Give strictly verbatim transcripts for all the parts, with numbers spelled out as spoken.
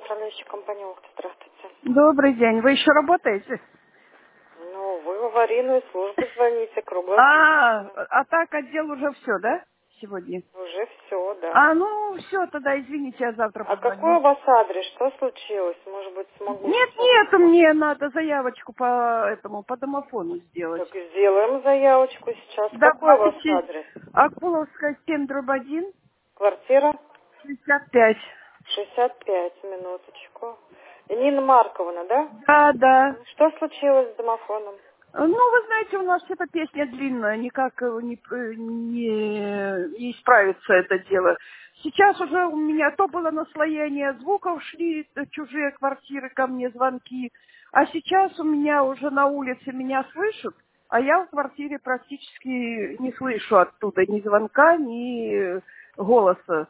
управляющая компания Ухта. Здравствуйте. Добрый день. Вы еще работаете? Ну, вы в аварийную службу звоните, А, круглосуточно. а так отдел уже все, да? Сегодня? Уже все, да. А, ну, все, тогда извините, я завтра А какой позвоню. у вас адрес? Что случилось? Может быть, смогу Нет, сейчас нет, помочь? мне надо заявочку по этому, по домофону сделать. Так сделаем заявочку сейчас. Какой у вас Давайте. адрес? Акуловская, семь, дробь один, Квартира шестьдесят пять. шестьдесят пять, минуточку. Нина Марковна, да? Да, да. Мгм. Что случилось с домофоном? Ну, вы знаете, у нас эта песня длинная, никак э, не, э, не, не исправится это дело. Сейчас уже у меня то было наслоение звуков, шли э, чужие квартиры ко мне, звонки, а сейчас у меня уже на улице меня слышат, а я в квартире практически не слышу оттуда ни звонка, ни э, голоса.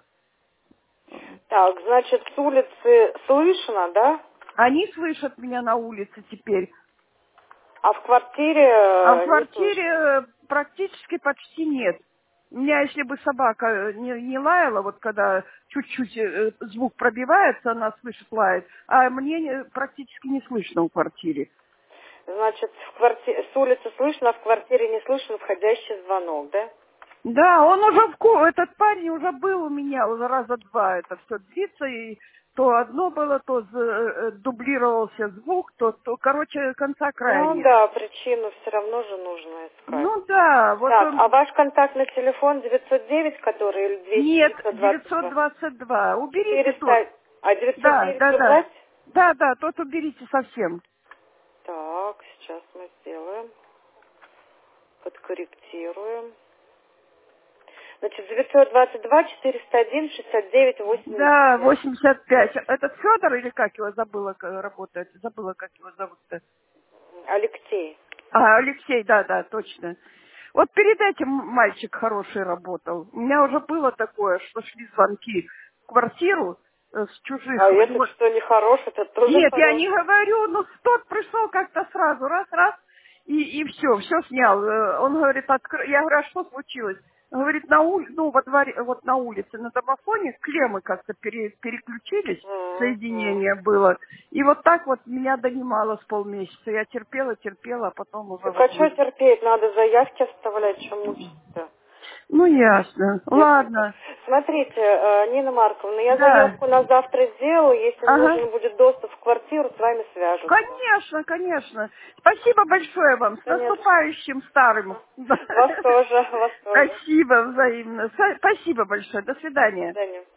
Так, значит, с улицы слышно, да? Они слышат меня на улице теперь. А в квартире А в э, не квартире слышно. э, практически почти нет. У меня, если бы собака э, не, не лаяла, вот когда чуть-чуть э, звук пробивается, она слышит, лает, а мне не- практически не слышно в квартире. Значит, в кварти... с улицы слышно, а в квартире не слышно входящий звонок, да? Да, он уже в ку- этот парень уже был у меня уже раза два, это все длится, и то одно было, то з- э, дублировался звук, то, то, короче, конца края Ну нет. да, причину все равно же нужно искать. Ну да, вот Так, а он. ваш контактный телефон девятьсот девять, который, или двести Нет, девятьсот двадцать девятьсот два? двадцать два. Уберите тот. четыреста, а девятьсот Да, девять да, да. убрать? Да, да, тот уберите совсем. Так, сейчас мы сделаем, подкорректируем. Значит, девятьсот двадцать два четыреста один шестьдесят девять восемьдесят Да, пять. восемьдесят пять. Этот Федор или как его забыла, к- работает? Забыла, как его зовут-то. Алексей. А, Алексей, да, да, точно. Вот перед этим мальчик хороший работал. У меня уже было такое, что шли звонки в квартиру э, с А чужих. этот что, не хорош, этот тоже Нет, я хорош. не говорю, но тот пришел как-то сразу, раз-раз, и, и все, все снял. Э, Он говорит, откры... я говорю, а что случилось? Он говорит, на ули... ну, во дворе, вот на улице, на домофоне клеммы как-то пере... переключились, М-м. соединение было. И вот так вот меня донимало с полмесяца. Я терпела, терпела, а потом уже Так а вот... что вы- терпеть? Надо заявки оставлять, чем мучиться-то. Ну, ясно. Ясненько. Ладно. Смотрите, э, Нина Марковна, я Да. заявку на завтра сделаю. Если Ага. нужен будет доступ в квартиру, с вами свяжутся. Конечно, конечно. Спасибо большое вам. С Да нет. наступающим старым. Вас тоже, вас тоже. Спасибо взаимно. Са- Спасибо большое. До До свидания. свидания.